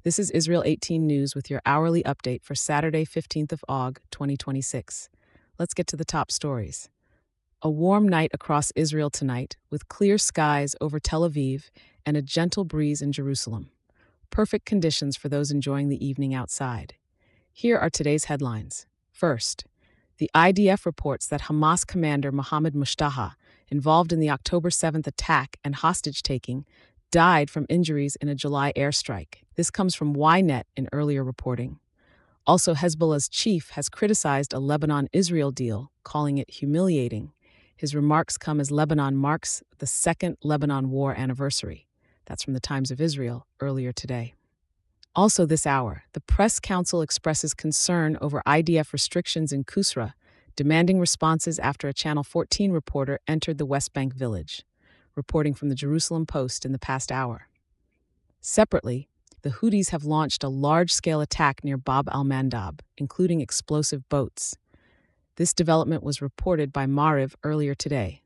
This is Israel 18 News with your hourly update for Saturday, 15th of August, 2026. Let's get to the top stories. A warm night across Israel tonight, with clear skies over Tel Aviv and a gentle breeze in Jerusalem. Perfect conditions for those enjoying the evening outside. Here are today's headlines. First, the IDF reports that Hamas commander Mohammed Mushtaha, involved in the October 7th attack and hostage-taking, died from injuries in a July airstrike. This comes from Ynet in earlier reporting. Also, Hezbollah's chief has criticized a Lebanon-Israel deal, calling it humiliating. His remarks come as Lebanon marks the second Lebanon war anniversary. That's from the Times of Israel earlier today. Also this hour, the Press Council expresses concern over IDF restrictions in Kusra, demanding responses after a Channel 14 reporter entered the West Bank village, reporting from the Jerusalem Post in the past hour. Separately, the Houthis have launched a large-scale attack near Bab al-Mandab, including explosive boats. This development was reported by Maariv earlier today.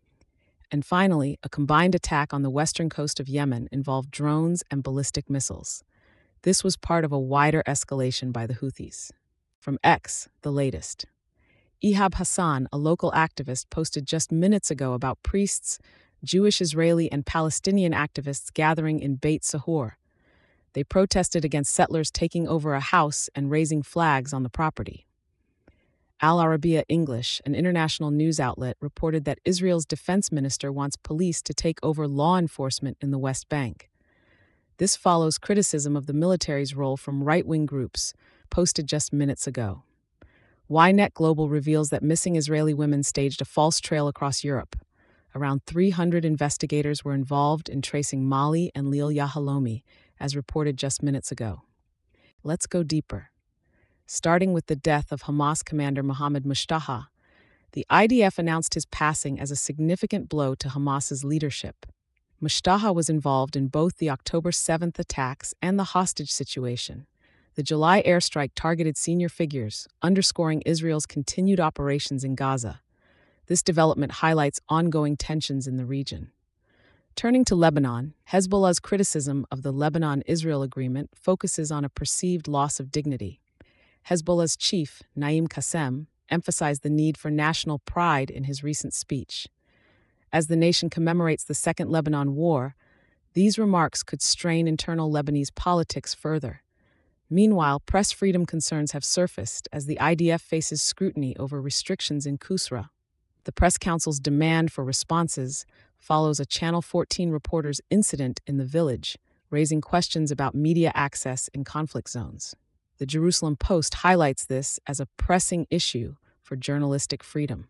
And finally, a combined attack on the western coast of Yemen involved drones and ballistic missiles. This was part of a wider escalation by the Houthis. From X, the latest. Ihab Hassan, a local activist, posted just minutes ago about priests, Jewish, Israeli, and Palestinian activists gathering in Beit Sahur. They protested against settlers taking over a house and raising flags on the property. Al Arabiya English, an international news outlet, reported that Israel's defense minister wants police to take over law enforcement in the West Bank. This follows criticism of the military's role from right-wing groups, posted just minutes ago. Ynet Global reveals that missing Israeli women staged a false trail across Europe. Around 300 investigators were involved in tracing Mali and Leil Yahalomi, as reported just minutes ago. Let's go deeper. Starting with the death of Hamas commander Mohammed Mushtaha, the IDF announced his passing as a significant blow to Hamas's leadership. Mushtaha was involved in both the October 7th attacks and the hostage situation. The July airstrike targeted senior figures, underscoring Israel's continued operations in Gaza. This development highlights ongoing tensions in the region. Turning to Lebanon, Hezbollah's criticism of the Lebanon-Israel agreement focuses on a perceived loss of dignity. Hezbollah's chief, Naim Qassem, emphasized the need for national pride in his recent speech. As the nation commemorates the Second Lebanon War, these remarks could strain internal Lebanese politics further. Meanwhile, press freedom concerns have surfaced as the IDF faces scrutiny over restrictions in Kusra. The Press Council's demand for responses follows a Channel 14 reporter's incident in the village, raising questions about media access in conflict zones. The Jerusalem Post highlights this as a pressing issue for journalistic freedom.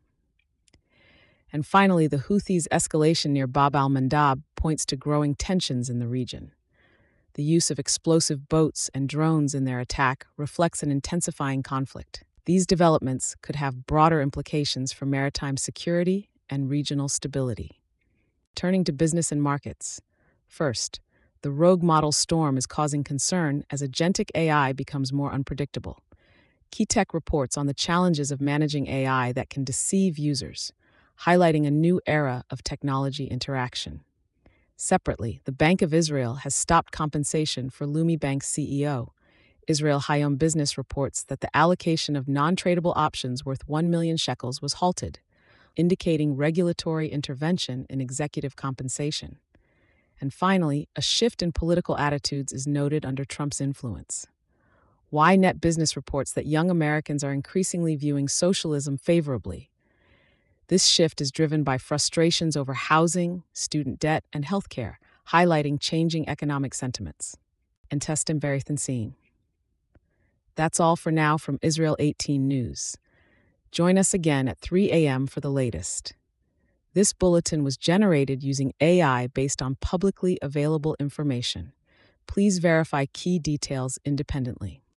And finally, the Houthis' escalation near Bab al-Mandab points to growing tensions in the region. The use of explosive boats and drones in their attack reflects an intensifying conflict. These developments could have broader implications for maritime security and regional stability. Turning to business and markets. First, the rogue model storm is causing concern as agentic AI becomes more unpredictable. Keytech reports on the challenges of managing AI that can deceive users, highlighting a new era of technology interaction. Separately, the Bank of Israel has stopped compensation for Leumi Bank's CEO. Israel Hayom Business reports that the allocation of non-tradable options worth 1 million shekels was halted, indicating regulatory intervention in executive compensation. And finally, a shift in political attitudes is noted under Trump's influence. Ynet Business reports that young Americans are increasingly viewing socialism favorably. This shift is driven by frustrations over housing, student debt, and healthcare, highlighting changing economic sentiments. And Testim Verithansin. That's all for now from Israel 18 News. Join us again at 3 a.m. for the latest. This bulletin was generated using AI based on publicly available information. Please verify key details independently.